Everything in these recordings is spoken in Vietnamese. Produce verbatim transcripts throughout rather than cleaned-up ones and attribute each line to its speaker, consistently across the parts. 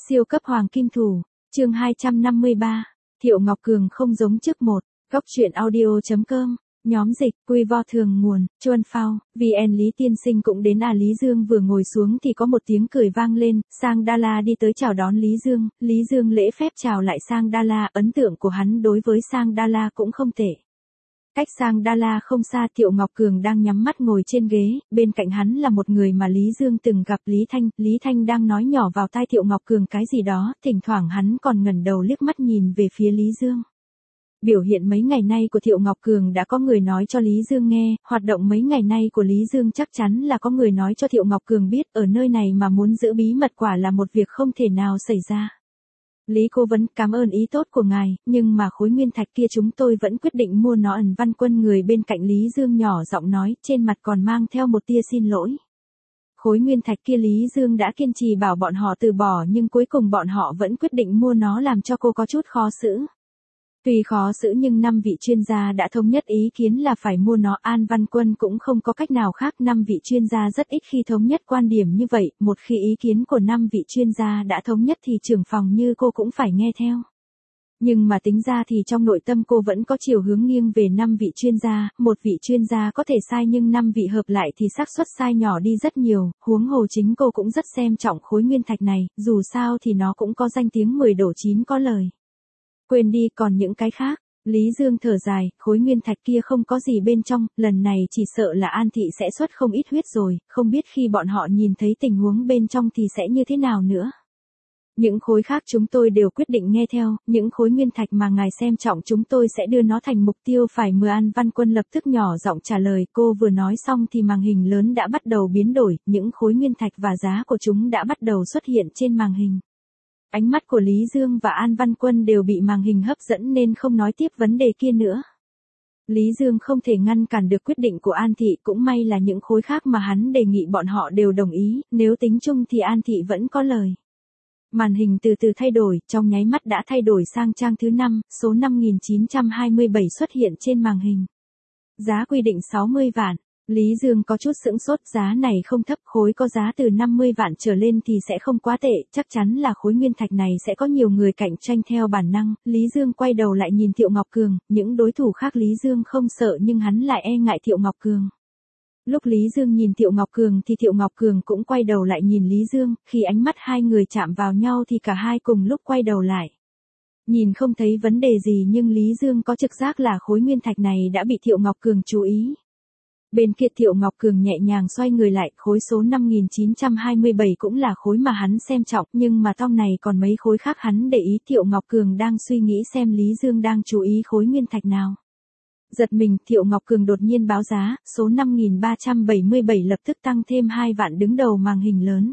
Speaker 1: Siêu cấp hoàng kim thủ, chương hai trăm năm mươi ba, Thiệu Ngọc Cường không giống trước một, góc truyện audio.com, nhóm dịch, quy vo thường nguồn, Chuân Phao, vê en Lý Tiên Sinh cũng đến à Lý Dương vừa ngồi xuống thì có một tiếng cười vang lên, Sang Đa La đi tới chào đón Lý Dương, Lý Dương lễ phép chào lại Sang Đa La, ấn tượng của hắn đối với Sang Đa La cũng không tệ. Cách Sang Đa La không xa, Thiệu Ngọc Cường đang nhắm mắt ngồi trên ghế, bên cạnh hắn là một người mà Lý Dương từng gặp, Lý Thanh, Lý Thanh đang nói nhỏ vào tai Thiệu Ngọc Cường cái gì đó, thỉnh thoảng hắn còn ngẩng đầu liếc mắt nhìn về phía Lý Dương. Biểu hiện mấy ngày nay của Thiệu Ngọc Cường đã có người nói cho Lý Dương nghe, hoạt động mấy ngày nay của Lý Dương chắc chắn là có người nói cho Thiệu Ngọc Cường biết, ở nơi này mà muốn giữ bí mật quả là một việc không thể nào xảy ra. Lý Cố Vấn, cảm ơn ý tốt của ngài, nhưng mà khối nguyên thạch kia chúng tôi vẫn quyết định mua nó. Ẩn Văn Quân người bên cạnh Lý Dương nhỏ giọng nói, trên mặt còn mang theo một tia xin lỗi. Khối nguyên thạch kia Lý Dương đã kiên trì bảo bọn họ từ bỏ nhưng cuối cùng bọn họ vẫn quyết định mua nó, làm cho cô có chút khó xử. Tuy khó xử nhưng năm vị chuyên gia đã thống nhất ý kiến là phải mua nó. An Văn Quân cũng không có cách nào khác, năm vị chuyên gia rất ít khi thống nhất quan điểm như vậy, một khi ý kiến của năm vị chuyên gia đã thống nhất thì trưởng phòng như cô cũng phải nghe theo. Nhưng mà tính ra thì trong nội tâm cô vẫn có chiều hướng nghiêng về năm vị chuyên gia, một vị chuyên gia có thể sai nhưng năm vị hợp lại thì xác suất sai nhỏ đi rất nhiều, huống hồ chính cô cũng rất xem trọng khối nguyên thạch này, dù sao thì nó cũng có danh tiếng mười đổ chín có lời. Quên đi, còn những cái khác. Lý Dương thở dài, khối nguyên thạch kia không có gì bên trong, lần này chỉ sợ là An Thị sẽ xuất không ít huyết rồi, không biết khi bọn họ nhìn thấy tình huống bên trong thì sẽ như thế nào nữa. Những khối khác chúng tôi đều quyết định nghe theo, những khối nguyên thạch mà ngài xem trọng chúng tôi sẽ đưa nó thành mục tiêu phải mưa. An Văn Quân lập tức nhỏ giọng trả lời, cô vừa nói xong thì màn hình lớn đã bắt đầu biến đổi, những khối nguyên thạch và giá của chúng đã bắt đầu xuất hiện trên màn hình. Ánh mắt của Lý Dương và An Văn Quân đều bị màn hình hấp dẫn nên không nói tiếp vấn đề kia nữa. Lý Dương không thể ngăn cản được quyết định của An Thị, cũng may là những khối khác mà hắn đề nghị bọn họ đều đồng ý, nếu tính chung thì An Thị vẫn có lời. Màn hình từ từ thay đổi, trong nháy mắt đã thay đổi sang trang thứ năm, số năm nghìn chín trăm hai mươi bảy xuất hiện trên màn hình. Giá quy định sáu mươi vạn. Lý Dương có chút sững sốt, giá này không thấp, khối có giá từ năm mươi vạn trở lên thì sẽ không quá tệ, chắc chắn là khối nguyên thạch này sẽ có nhiều người cạnh tranh. Theo bản năng, Lý Dương quay đầu lại nhìn Thiệu Ngọc Cường, những đối thủ khác Lý Dương không sợ nhưng hắn lại e ngại Thiệu Ngọc Cường. Lúc Lý Dương nhìn Thiệu Ngọc Cường thì Thiệu Ngọc Cường cũng quay đầu lại nhìn Lý Dương, khi ánh mắt hai người chạm vào nhau thì cả hai cùng lúc quay đầu lại. Nhìn không thấy vấn đề gì nhưng Lý Dương có trực giác là khối nguyên thạch này đã bị Thiệu Ngọc Cường chú ý. Bên kia Thiệu Ngọc Cường nhẹ nhàng xoay người lại, khối số năm nghìn chín trăm hai mươi bảy cũng là khối mà hắn xem trọng, nhưng mà trong này còn mấy khối khác hắn để ý. Thiệu Ngọc Cường đang suy nghĩ xem Lý Dương đang chú ý khối nguyên thạch nào. Giật mình, Thiệu Ngọc Cường đột nhiên báo giá, số năm nghìn ba trăm bảy mươi bảy lập tức tăng thêm hai vạn đứng đầu màn hình lớn.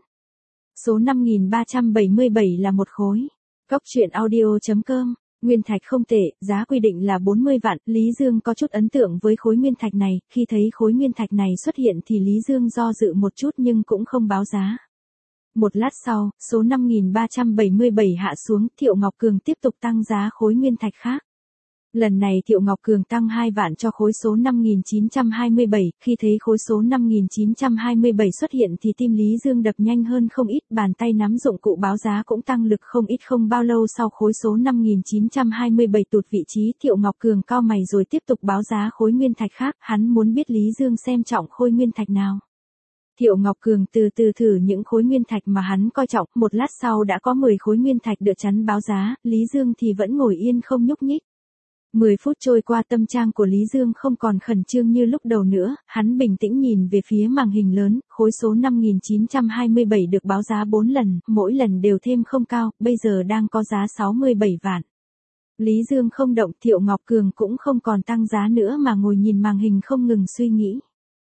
Speaker 1: Số năm nghìn ba trăm bảy mươi bảy là một khối. Góc truyện audio.com, nguyên thạch không tệ, giá quy định là bốn mươi vạn, Lý Dương có chút ấn tượng với khối nguyên thạch này, khi thấy khối nguyên thạch này xuất hiện thì Lý Dương do dự một chút nhưng cũng không báo giá. Một lát sau, số năm nghìn ba trăm bảy mươi bảy hạ xuống, Thiệu Ngọc Cường tiếp tục tăng giá khối nguyên thạch khác. Lần này Thiệu Ngọc Cường tăng hai vạn cho khối số năm nghìn chín trăm hai mươi bảy, khi thấy khối số năm nghìn chín trăm hai mươi bảy xuất hiện thì tim Lý Dương đập nhanh hơn không ít, bàn tay nắm dụng cụ báo giá cũng tăng lực không ít. Không bao lâu sau khối số năm nghìn chín trăm hai mươi bảy tụt vị trí, Thiệu Ngọc Cường cau mày rồi tiếp tục báo giá khối nguyên thạch khác, hắn muốn biết Lý Dương xem trọng khối nguyên thạch nào. Thiệu Ngọc Cường từ từ thử những khối nguyên thạch mà hắn coi trọng, một lát sau đã có mười khối nguyên thạch được chắn báo giá, Lý Dương thì vẫn ngồi yên không nhúc nhích. mười phút trôi qua, tâm trạng của Lý Dương không còn khẩn trương như lúc đầu nữa, hắn bình tĩnh nhìn về phía màn hình lớn, khối số năm nghìn chín trăm hai mươi bảy được báo giá bốn lần, mỗi lần đều thêm không cao, bây giờ đang có giá sáu mươi bảy vạn. Lý Dương không động, Thiệu Ngọc Cường cũng không còn tăng giá nữa mà ngồi nhìn màn hình không ngừng suy nghĩ.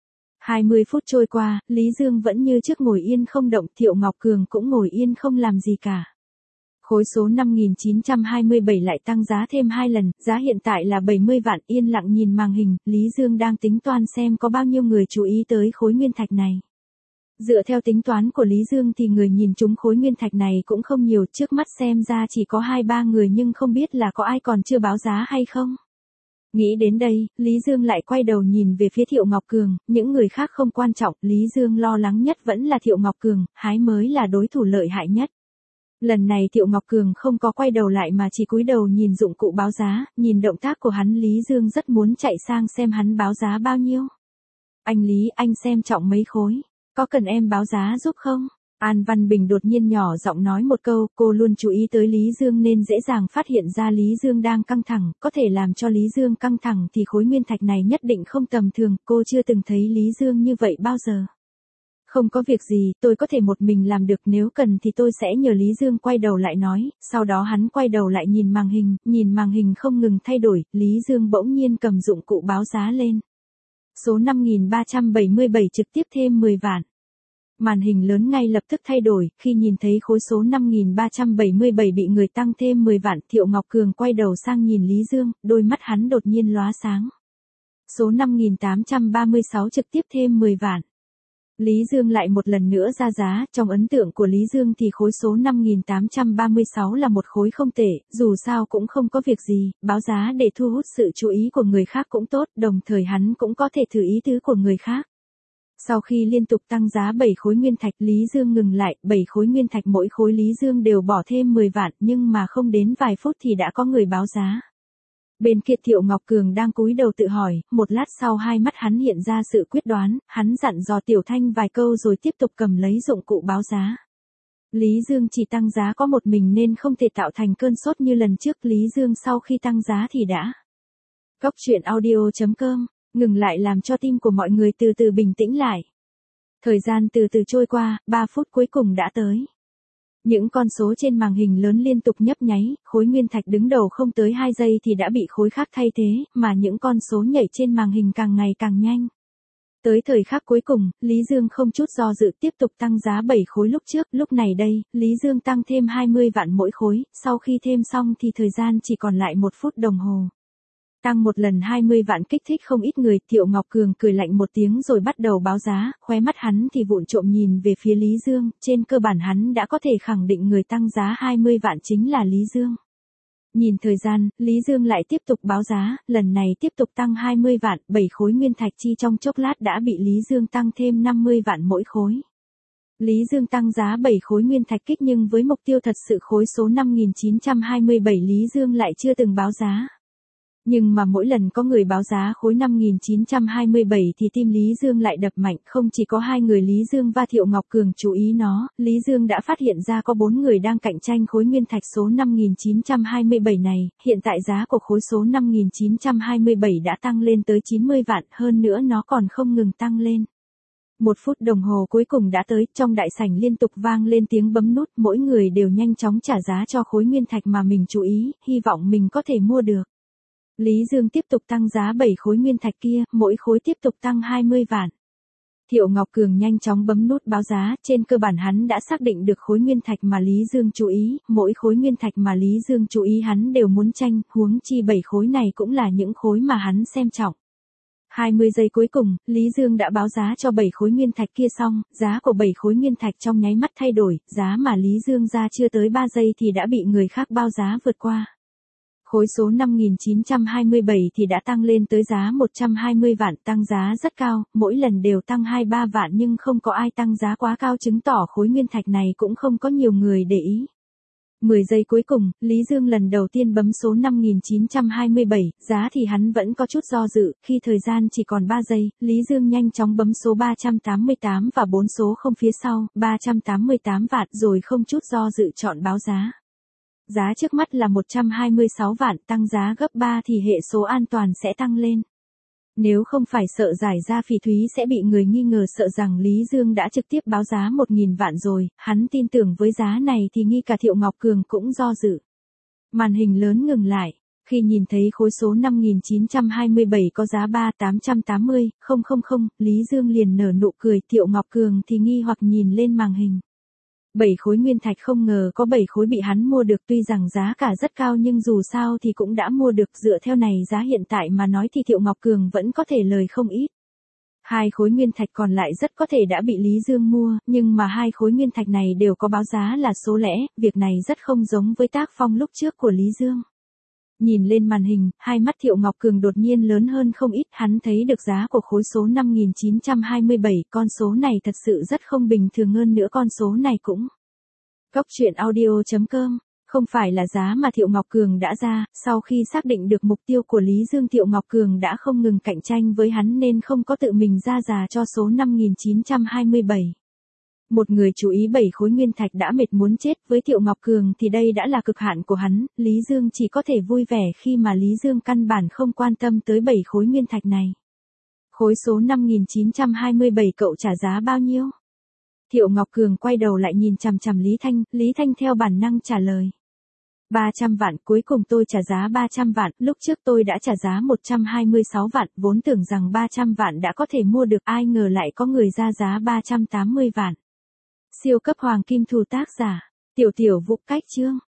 Speaker 1: hai mươi phút trôi qua, Lý Dương vẫn như trước ngồi yên không động, Thiệu Ngọc Cường cũng ngồi yên không làm gì cả. Khối số năm nghìn chín trăm hai mươi bảy lại tăng giá thêm hai lần, giá hiện tại là bảy mươi vạn. Yên lặng nhìn màn hình, Lý Dương đang tính toán xem có bao nhiêu người chú ý tới khối nguyên thạch này. Dựa theo tính toán của Lý Dương thì người nhìn trúng khối nguyên thạch này cũng không nhiều, trước mắt xem ra chỉ có hai ba người nhưng không biết là có ai còn chưa báo giá hay không. Nghĩ đến đây, Lý Dương lại quay đầu nhìn về phía Thiệu Ngọc Cường, những người khác không quan trọng, Lý Dương lo lắng nhất vẫn là Thiệu Ngọc Cường, hái mới là đối thủ lợi hại nhất. Lần này Thiệu Ngọc Cường không có quay đầu lại mà chỉ cúi đầu nhìn dụng cụ báo giá, nhìn động tác của hắn Lý Dương rất muốn chạy sang xem hắn báo giá bao nhiêu. Anh Lý, anh xem trọng mấy khối, có cần em báo giá giúp không? An Văn Bình đột nhiên nhỏ giọng nói một câu, cô luôn chú ý tới Lý Dương nên dễ dàng phát hiện ra Lý Dương đang căng thẳng, có thể làm cho Lý Dương căng thẳng thì khối nguyên thạch này nhất định không tầm thường, cô chưa từng thấy Lý Dương như vậy bao giờ. Không có việc gì, tôi có thể một mình làm được, nếu cần thì tôi sẽ nhờ Lý Dương quay đầu lại nói, sau đó hắn quay đầu lại nhìn màn hình, nhìn màn hình không ngừng thay đổi, Lý Dương bỗng nhiên cầm dụng cụ báo giá lên. Số năm nghìn ba trăm bảy mươi bảy trực tiếp thêm mười vạn. Màn hình lớn ngay lập tức thay đổi, khi nhìn thấy khối số năm nghìn ba trăm bảy mươi bảy bị người tăng thêm mười vạn, Thiệu Ngọc Cường quay đầu sang nhìn Lý Dương, đôi mắt hắn đột nhiên lóa sáng. Số năm nghìn tám trăm ba mươi sáu trực tiếp thêm mười vạn. Lý Dương lại một lần nữa ra giá, trong ấn tượng của Lý Dương thì khối số năm nghìn tám trăm ba mươi sáu là một khối không tệ, dù sao cũng không có việc gì, báo giá để thu hút sự chú ý của người khác cũng tốt, đồng thời hắn cũng có thể thử ý tứ của người khác. Sau khi liên tục tăng giá bảy khối nguyên thạch, Lý Dương ngừng lại, bảy khối nguyên thạch mỗi khối Lý Dương đều bỏ thêm mười vạn, nhưng mà không đến vài phút thì đã có người báo giá. Bên kia Thiệu Ngọc Cường đang cúi đầu tự hỏi, một lát sau hai mắt hắn hiện ra sự quyết đoán, hắn dặn dò Tiểu Thanh vài câu rồi tiếp tục cầm lấy dụng cụ báo giá. Lý Dương chỉ tăng giá có một mình nên không thể tạo thành cơn sốt như lần trước, Lý Dương sau khi tăng giá thì đã. Góc truyện audio chấm com, ngừng lại làm cho tim của mọi người từ từ bình tĩnh lại. Thời gian từ từ trôi qua, ba phút cuối cùng đã tới. Những con số trên màn hình lớn liên tục nhấp nháy, khối nguyên thạch đứng đầu không tới hai giây thì đã bị khối khác thay thế, mà những con số nhảy trên màn hình càng ngày càng nhanh. Tới thời khắc cuối cùng, Lý Dương không chút do dự tiếp tục tăng giá bảy khối lúc trước, lúc này đây, Lý Dương tăng thêm hai mươi vạn mỗi khối, sau khi thêm xong thì thời gian chỉ còn lại một phút đồng hồ. Tăng một lần hai mươi vạn kích thích không ít người, Thiệu Ngọc Cường cười lạnh một tiếng rồi bắt đầu báo giá, khóe mắt hắn thì vụng trộm nhìn về phía Lý Dương, trên cơ bản hắn đã có thể khẳng định người tăng giá hai mươi vạn chính là Lý Dương. Nhìn thời gian, Lý Dương lại tiếp tục báo giá, lần này tiếp tục tăng hai mươi vạn, bảy khối nguyên thạch chi trong chốc lát đã bị Lý Dương tăng thêm năm mươi vạn mỗi khối. Lý Dương tăng giá bảy khối nguyên thạch kích nhưng với mục tiêu thật sự khối số năm nghìn chín trăm hai mươi bảy Lý Dương lại chưa từng báo giá. Nhưng mà mỗi lần có người báo giá khối năm nghìn chín trăm hai mươi bảy thì tim Lý Dương lại đập mạnh, không chỉ có hai người Lý Dương và Thiệu Ngọc Cường chú ý nó, Lý Dương đã phát hiện ra có bốn người đang cạnh tranh khối nguyên thạch số năm nghìn chín trăm hai mươi bảy này, hiện tại giá của khối số năm nghìn chín trăm hai mươi bảy đã tăng lên tới chín mươi vạn, hơn nữa nó còn không ngừng tăng lên. Một phút đồng hồ cuối cùng đã tới, trong đại sảnh liên tục vang lên tiếng bấm nút, mỗi người đều nhanh chóng trả giá cho khối nguyên thạch mà mình chú ý, hy vọng mình có thể mua được. Lý Dương tiếp tục tăng giá bảy khối nguyên thạch kia, mỗi khối tiếp tục tăng hai mươi vạn. Thiệu Ngọc Cường nhanh chóng bấm nút báo giá, trên cơ bản hắn đã xác định được khối nguyên thạch mà Lý Dương chú ý, mỗi khối nguyên thạch mà Lý Dương chú ý hắn đều muốn tranh, huống chi bảy khối này cũng là những khối mà hắn xem trọng. hai mươi giây cuối cùng, Lý Dương đã báo giá cho bảy khối nguyên thạch kia xong, giá của bảy khối nguyên thạch trong nháy mắt thay đổi, giá mà Lý Dương ra chưa tới ba giây thì đã bị người khác báo giá vượt qua. Khối số năm nghìn chín trăm hai mươi bảy thì đã tăng lên tới giá một trăm hai mươi vạn, tăng giá rất cao, mỗi lần đều tăng hai ba vạn nhưng không có ai tăng giá quá cao, chứng tỏ khối nguyên thạch này cũng không có nhiều người để ý. mười giây cuối cùng, Lý Dương lần đầu tiên bấm số năm nghìn chín trăm hai mươi bảy, giá thì hắn vẫn có chút do dự, khi thời gian chỉ còn ba giây, Lý Dương nhanh chóng bấm số ba trăm tám mươi tám và bốn số không phía sau, ba trăm tám mươi tám vạn rồi không chút do dự chọn báo giá. Giá trước mắt là một trăm hai mươi sáu vạn, tăng giá gấp ba thì hệ số an toàn sẽ tăng lên. Nếu không phải sợ giải ra phỉ thúy sẽ bị người nghi ngờ sợ rằng Lý Dương đã trực tiếp báo giá một nghìn vạn rồi, hắn tin tưởng với giá này thì nghi cả Thiệu Ngọc Cường cũng do dự. Màn hình lớn ngừng lại, khi nhìn thấy khối số năm nghìn chín trăm hai mươi bảy có giá ba nghìn tám trăm tám mươi, không không không, Lý Dương liền nở nụ cười, Thiệu Ngọc Cường thì nghi hoặc nhìn lên màn hình. bảy khối nguyên thạch không ngờ có bảy khối bị hắn mua được, tuy rằng giá cả rất cao nhưng dù sao thì cũng đã mua được, dựa theo này giá hiện tại mà nói thì Thiệu Ngọc Cường vẫn có thể lời không ít. Hai khối nguyên thạch còn lại rất có thể đã bị Lý Dương mua, nhưng mà hai khối nguyên thạch này đều có báo giá là số lẻ, việc này rất không giống với tác phong lúc trước của Lý Dương. Nhìn lên màn hình, hai mắt Thiệu Ngọc Cường đột nhiên lớn hơn không ít, hắn thấy được giá của khối số năm nghìn chín trăm hai mươi bảy, con số này thật sự rất không bình thường, hơn nữa con số này cũng Cóc truyện audio chấm com. Không phải là giá mà Thiệu Ngọc Cường đã ra, sau khi xác định được mục tiêu của Lý Dương, Thiệu Ngọc Cường đã không ngừng cạnh tranh với hắn nên không có tự mình ra giá cho số năm nghìn chín trăm hai mươi bảy. Một người chú ý bảy khối nguyên thạch đã mệt muốn chết, với Thiệu Ngọc Cường thì đây đã là cực hạn của hắn, Lý Dương chỉ có thể vui vẻ khi mà Lý Dương căn bản không quan tâm tới bảy khối nguyên thạch này. Khối số năm nghìn chín trăm hai mươi bảy cậu trả giá bao nhiêu? Thiệu Ngọc Cường quay đầu lại nhìn chằm chằm Lý Thanh, Lý Thanh theo bản năng trả lời. ba trăm vạn, cuối cùng tôi trả giá ba trăm vạn, lúc trước tôi đã trả giá một trăm hai mươi sáu vạn, vốn tưởng rằng ba trăm vạn đã có thể mua được, ai ngờ lại có người ra giá ba trăm tám mươi vạn. Siêu cấp hoàng kim thù tác giả, Tiểu Tiểu Vũ, cách chương.